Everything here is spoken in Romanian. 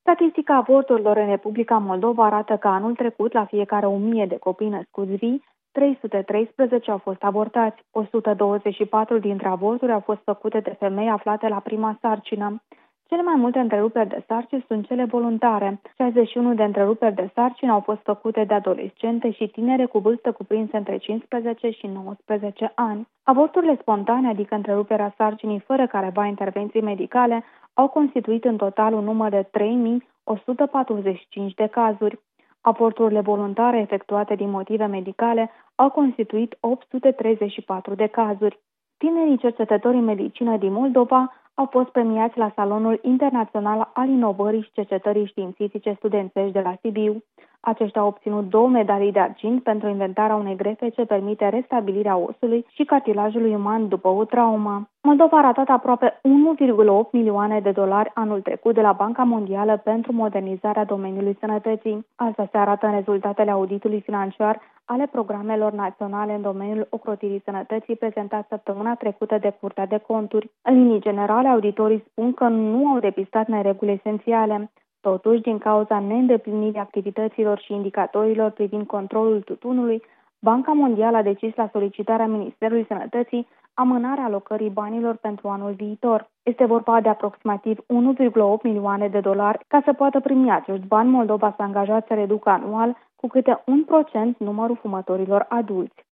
Statistica avorturilor în Republica Moldova arată că anul trecut, la fiecare 1000 de copii născuți vii, 313 au fost avortați. 124 dintre avorturi au fost făcute de femei aflate la prima sarcină. Cele mai multe întreruperi de sarcini sunt cele voluntare. 61 de întreruperi de sarcină au fost făcute de adolescente și tinere cu vârstă cuprinse între 15 și 19 ani. Avorturile spontane, adică întreruperea sarcinii fără careva intervenții medicale, au constituit în total un număr de 3145 de cazuri. Avorturile voluntare efectuate din motive medicale au constituit 834 de cazuri. Tinerii cercetători în medicină din Moldova au fost premiați la Salonul Internațional al Inovării și Cercetării Științifice Studențești de la Sibiu. Aceștia au obținut 2 medalii de argint pentru inventarea unei grefe ce permite restabilirea osului și cartilajului uman după o traumă. Moldova a ratat aproape 1,8 milioane de dolari anul trecut de la Banca Mondială pentru modernizarea domeniului sănătății. Asta se arată în rezultatele auditului financiar ale programelor naționale în domeniul ocrotirii sănătății prezentat săptămâna trecută de Curtea de Conturi. În linii generale, auditorii spun că nu au depistat nereguli esențiale. Totuși, din cauza neîndeplinirii activităților și indicatorilor privind controlul tutunului, Banca Mondială a decis la solicitarea Ministerului Sănătății amânarea alocării banilor pentru anul viitor. Este vorba de aproximativ 1,8 milioane de dolari. Ca să poată primi acești bani, Moldova s-a angajat să reducă anual cu câte 1% numărul fumătorilor adulți.